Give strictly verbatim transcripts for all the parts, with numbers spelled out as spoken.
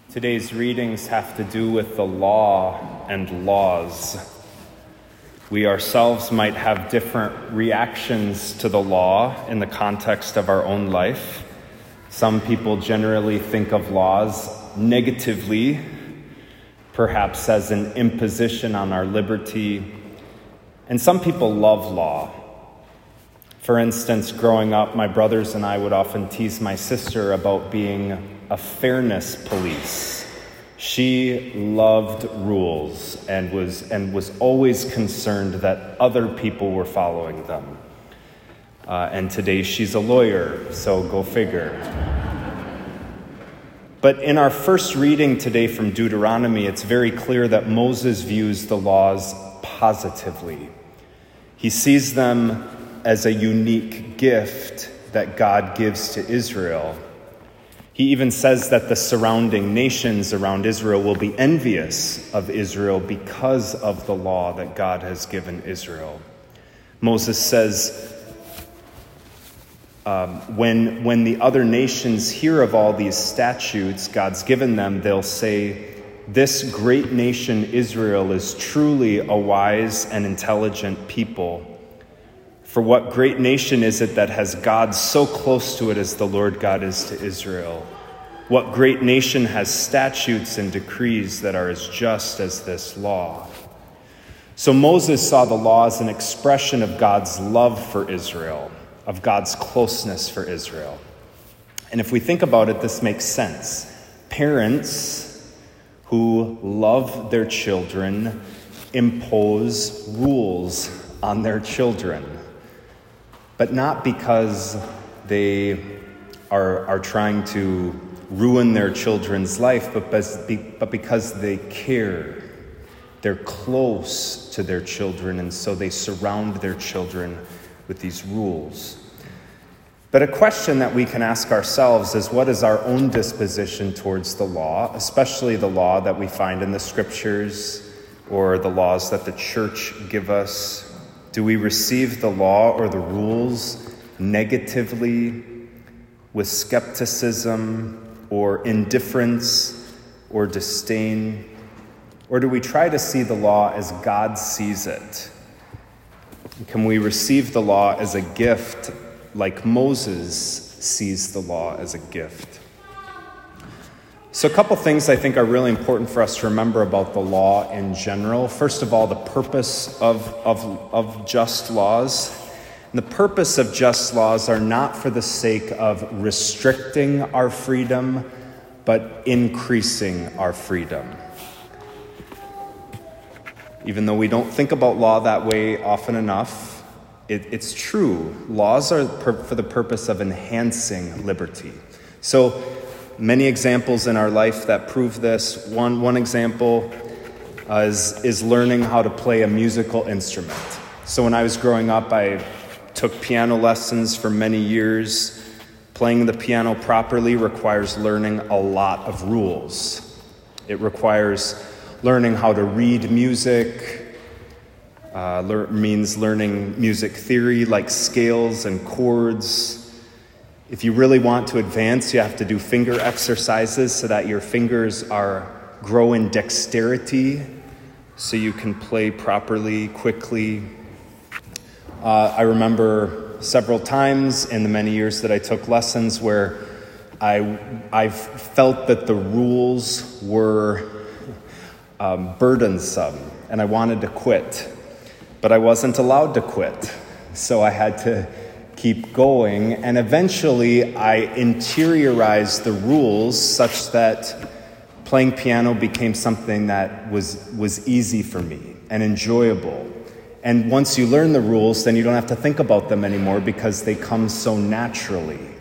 Today's readings have to do with the law and laws. We ourselves might have different reactions to the law in the context of our own life. Some people generally think of laws negatively, perhaps as an imposition on our liberty. And some people love law. For instance, growing up, my brothers and I would often tease my sister about being a fairness police. She loved rules and was and was always concerned that other people were following them. Uh, and today she's a lawyer, so go figure. But in our first reading today from Deuteronomy, it's very clear that Moses views the laws positively. He sees them as a unique gift that God gives to Israel. He even says that the surrounding nations around Israel will be envious of Israel because of the law that God has given Israel. Moses says, um, when, when the other nations hear of all these statutes God's given them, they'll say, "This great nation Israel is truly a wise and intelligent people. For what great nation is it that has God so close to it as the Lord God is to Israel? What great nation has statutes and decrees that are as just as this law?" So Moses saw the law as an expression of God's love for Israel, of God's closeness for Israel. And if we think about it, this makes sense. Parents who love their children impose rules on their children. But not because they are, are trying to ruin their children's life, but, but because they care. They're close to their children, and so they surround their children with these rules. But a question that we can ask ourselves is, what is our own disposition towards the law, especially the law that we find in the scriptures or the laws that the church give us? Do we receive the law or the rules negatively, with skepticism or indifference or disdain? Or do we try to see the law as God sees it? Can we receive the law as a gift like Moses sees the law as a gift? So a couple things I think are really important for us to remember about the law in general. First of all, the purpose of, of, of just laws. And the purpose of just laws are not for the sake of restricting our freedom, but increasing our freedom. Even though we don't think about law that way often enough, it, it's true. Laws are per, for the purpose of enhancing liberty. So, many examples in our life that prove this. One, one example uh, is, is learning how to play a musical instrument. So when I was growing up, I took piano lessons for many years. Playing the piano properly requires learning a lot of rules. It requires learning how to read music, uh, le- means learning music theory like scales and chords. If you really want to advance, you have to do finger exercises so that your fingers are grow in dexterity so you can play properly, quickly. Uh, I remember several times in the many years that I took lessons where I I felt that the rules were um, burdensome and I wanted to quit, but I wasn't allowed to quit, so I had to keep going, and eventually I interiorized the rules such that playing piano became something that was was easy for me and enjoyable. And once you learn the rules, then you don't have to think about them anymore because they come so naturally.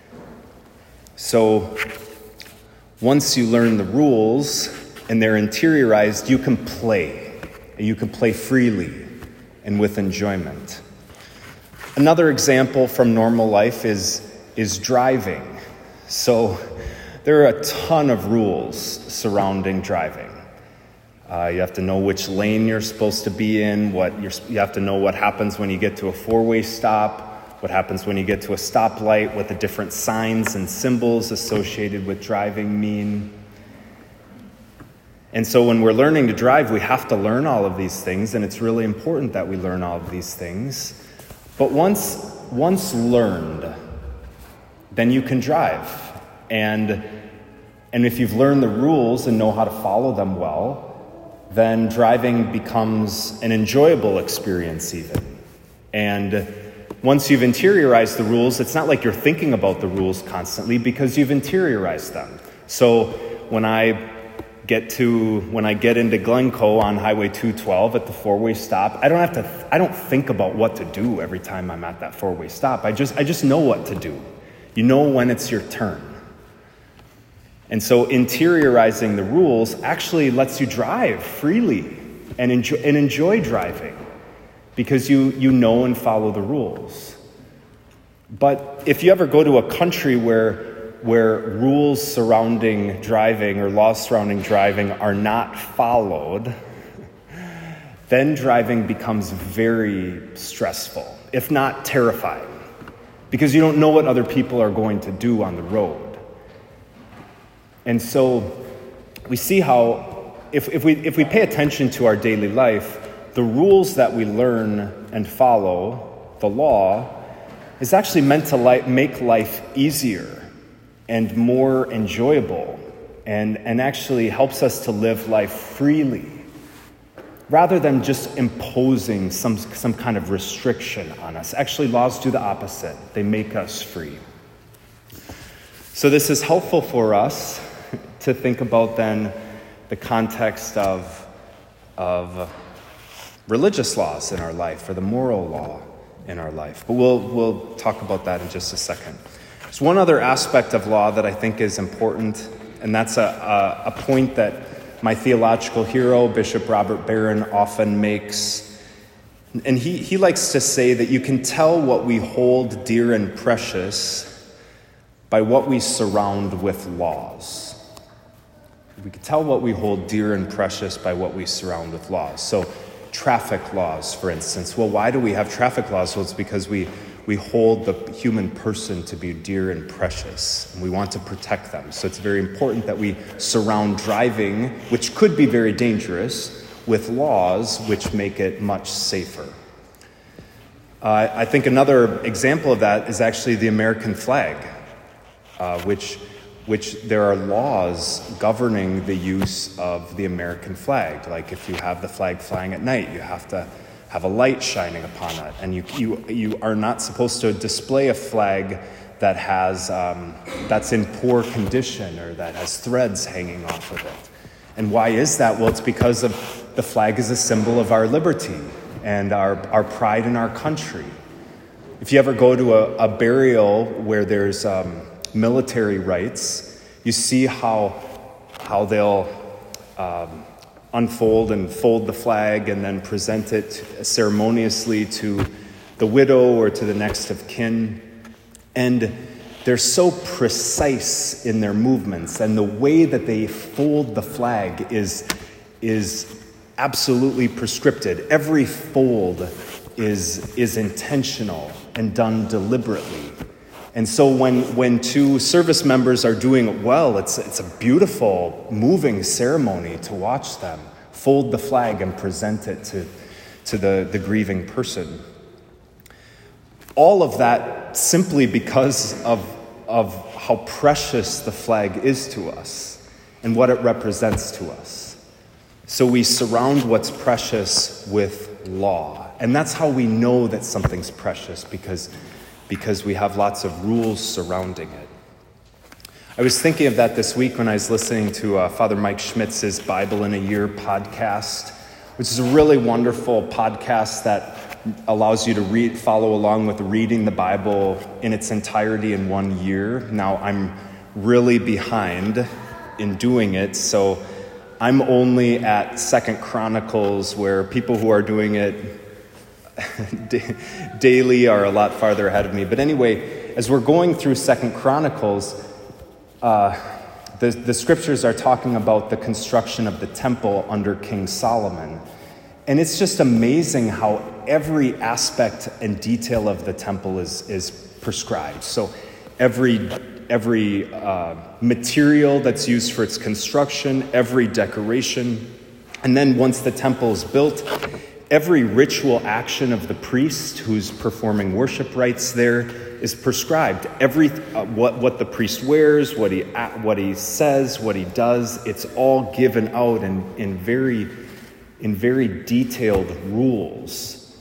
So once you learn the rules and they're interiorized, you can play. You can play freely and with enjoyment. Another example from normal life is, is driving. So there are a ton of rules surrounding driving. Uh, you have to know which lane you're supposed to be in. What you're, you have to know what happens when you get to a four-way stop, what happens when you get to a stoplight, what the different signs and symbols associated with driving mean. And so when we're learning to drive, we have to learn all of these things, and it's really important that we learn all of these things. But once once learned, then you can drive. And and if you've learned the rules and know how to follow them well, then driving becomes an enjoyable experience even. And once you've interiorized the rules, it's not like you're thinking about the rules constantly because you've interiorized them. So when I get to when I get into Glencoe on Highway two twelve at the four-way stop, I don't have to I don't think about what to do every time I'm at that four-way stop. I just I just know what to do. You know when it's your turn. And so interiorizing the rules actually lets you drive freely and enjoy and enjoy driving because you you know and follow the rules. But if you ever go to a country where where rules surrounding driving or laws surrounding driving are not followed, then driving becomes very stressful, if not terrifying, because you don't know what other people are going to do on the road. And so we see how if, if we if we pay attention to our daily life, the rules that we learn and follow, the law, is actually meant to li- make life easier and more enjoyable, and, and actually helps us to live life freely, rather than just imposing some, some kind of restriction on us. Actually, laws do the opposite. They make us free. So this is helpful for us to think about then the context of, of religious laws in our life, or the moral law in our life. But we'll, we'll talk about that in just a second. There's one other aspect of law that I think is important, and that's a, a, a point that my theological hero, Bishop Robert Barron, often makes. And he, he likes to say that you can tell what we hold dear and precious by what we surround with laws. We can tell what we hold dear and precious by what we surround with laws. So traffic laws, for instance. Well, why do we have traffic laws? Well, it's because we We hold the human person to be dear and precious, and we want to protect them. So it's very important that we surround driving, which could be very dangerous, with laws which make it much safer. Uh, I think another example of that is actually the American flag, uh, which, which there are laws governing the use of the American flag. Like if you have the flag flying at night, you have to have a light shining upon it, and you you you are not supposed to display a flag that has um, that's in poor condition or that has threads hanging off of it. And why is that? Well, it's because of the flag is a symbol of our liberty and our our pride in our country. If you ever go to a, a burial where there's um, military rites, you see how how they'll um, unfold and fold the flag and then present it ceremoniously to the widow or to the next of kin. And they're so precise in their movements, and the way that they fold the flag is, is absolutely prescripted. Every fold is, is intentional and done deliberately. And so when, when two service members are doing it well, it's, it's a beautiful, moving ceremony to watch them fold the flag and present it to, to the, the grieving person. All of that simply because of, of how precious the flag is to us and what it represents to us. So we surround what's precious with law. And that's how we know that something's precious, because because we have lots of rules surrounding it. I was thinking of that this week when I was listening to uh, Father Mike Schmitz's Bible in a Year podcast, which is a really wonderful podcast that allows you to read, follow along with reading the Bible in its entirety in one year. Now, I'm really behind in doing it, so I'm only at Second Chronicles, where people who are doing it daily are a lot farther ahead of me. But anyway, as we're going through Second Chronicles, uh, the, the scriptures are talking about the construction of the temple under King Solomon. And it's just amazing how every aspect and detail of the temple is, is prescribed. So every every uh, material that's used for its construction, every decoration. And then once the temple is built, every ritual action of the priest who's performing worship rites there is prescribed. Every uh, what what the priest wears, what he what he says, what he does, it's all given out in, in very in very detailed rules.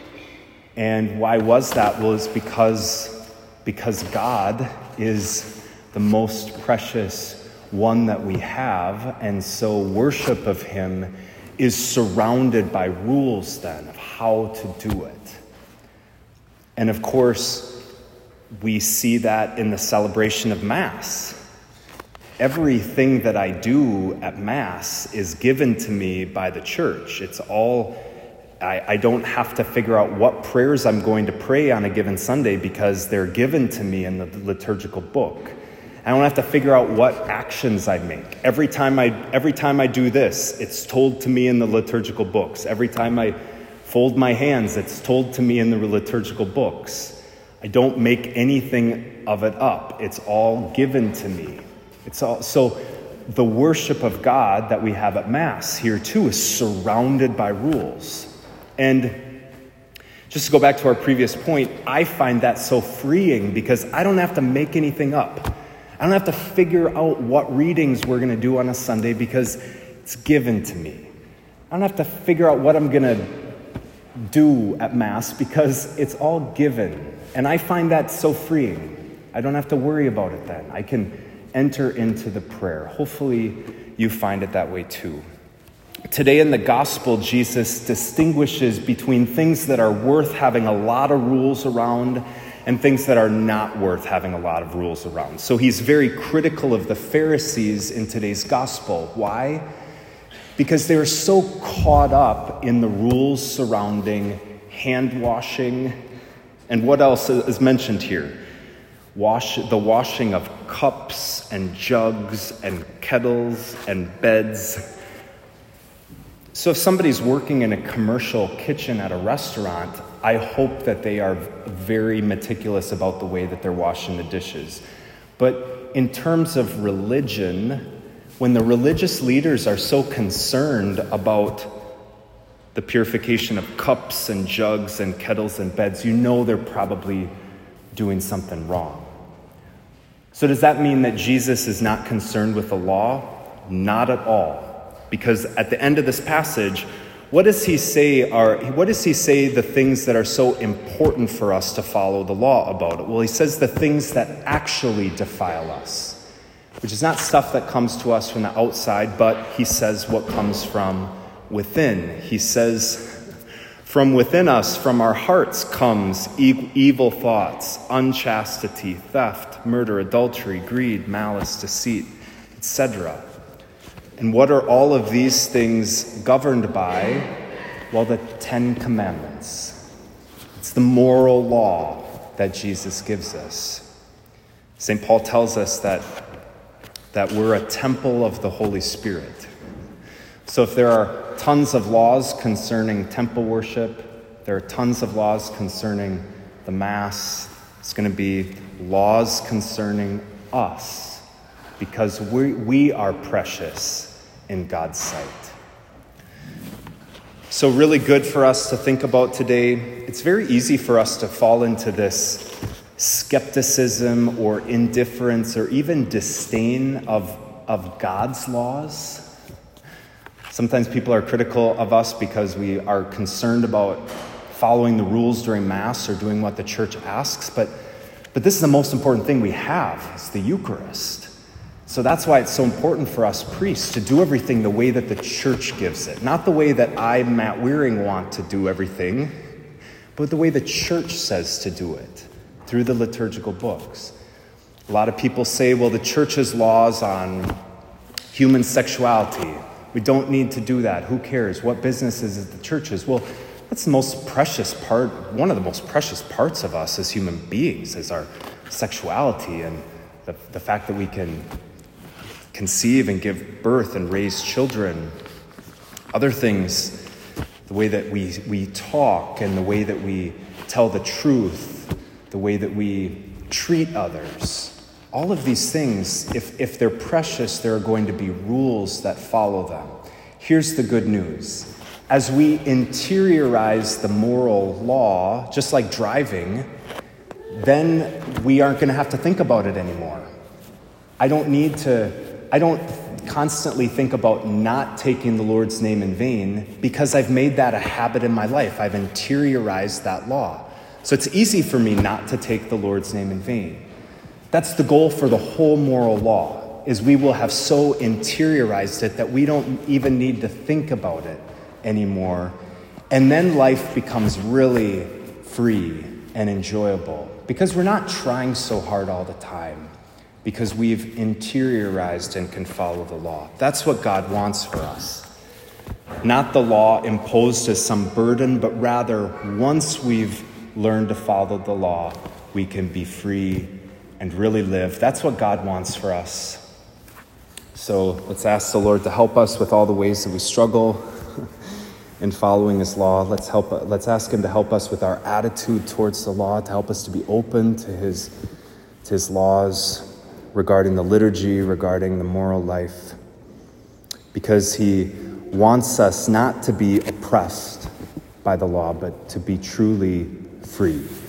And why was that? Well, it's because because God is the most precious one that we have, and so worship of him is surrounded by rules then of how to do it. And of course, we see that in the celebration of Mass. Everything that I do at Mass is given to me by the church. It's all, I, I don't have to figure out what prayers I'm going to pray on a given Sunday because they're given to me in the liturgical book. I don't have to figure out what actions I make. Every time I every time I do this, it's told to me in the liturgical books. Every time I fold my hands, it's told to me in the liturgical books. I don't make anything of it up. It's all given to me. It's all so the worship of God that we have at Mass here too is surrounded by rules. And just to go back to our previous point, I find that so freeing because I don't have to make anything up. I don't have to figure out what readings we're going to do on a Sunday because it's given to me. I don't have to figure out what I'm going to do at Mass because it's all given. And I find that so freeing. I don't have to worry about it then. I can enter into the prayer. Hopefully you find it that way too. Today in the gospel, Jesus distinguishes between things that are worth having a lot of rules around and things that are not worth having a lot of rules around. So he's very critical of the Pharisees in today's gospel. Why? Because they're so caught up in the rules surrounding hand washing. And what else is mentioned here? Wash, the washing of cups and jugs and kettles and beds. So if somebody's working in a commercial kitchen at a restaurant, I hope that they are very meticulous about the way that they're washing the dishes. But in terms of religion, when the religious leaders are so concerned about the purification of cups and jugs and kettles and beds, you know they're probably doing something wrong. So does that mean that Jesus is not concerned with the law? Not at all. Because at the end of this passage, what does he say are what does he say the things that are so important for us to follow the law about it? Well, he says the things that actually defile us, which is not stuff that comes to us from the outside, but he says what comes from within. He says, from within us, from our hearts comes e- evil thoughts, unchastity, theft, murder, adultery, greed, malice, deceit, et cetera. And what are all of these things governed by? Well, the Ten Commandments. It's the moral law that Jesus gives us. Saint Paul tells us that, that we're a temple of the Holy Spirit. So if there are tons of laws concerning temple worship, there are tons of laws concerning the Mass, it's going to be laws concerning us, because we, we are precious in God's sight. So really good for us to think about today. It's very easy for us to fall into this skepticism or indifference or even disdain of, of God's laws. Sometimes people are critical of us because we are concerned about following the rules during Mass or doing what the church asks, but, but this is the most important thing we have. It's the Eucharist. So that's why it's so important for us priests to do everything the way that the church gives it. Not the way that I, Matt Weering, want to do everything, but the way the church says to do it, through the liturgical books. A lot of people say, well, the church's laws on human sexuality, we don't need to do that. Who cares? What business is it the church's? Well, that's the most precious part, one of the most precious parts of us as human beings, is our sexuality and the, the fact that we can conceive and give birth and raise children. Other things, the way that we, we talk and the way that we tell the truth, the way that we treat others. All of these things, if, if they're precious, there are going to be rules that follow them. Here's the good news. As we interiorize the moral law, just like driving, then we aren't going to have to think about it anymore. I don't need to, I don't constantly think about not taking the Lord's name in vain because I've made that a habit in my life. I've interiorized that law. So it's easy for me not to take the Lord's name in vain. That's the goal for the whole moral law, is we will have so interiorized it that we don't even need to think about it anymore. And then life becomes really free and enjoyable because we're not trying so hard all the time, because we've interiorized and can follow the law. That's what God wants for us. Not the law imposed as some burden, but rather once we've learned to follow the law, we can be free and really live. That's what God wants for us. So let's ask the Lord to help us with all the ways that we struggle in following His law. Let's help. Let's ask Him to help us with our attitude towards the law, to help us to be open to His, to His laws regarding the liturgy, regarding the moral life, because He wants us not to be oppressed by the law, but to be truly free.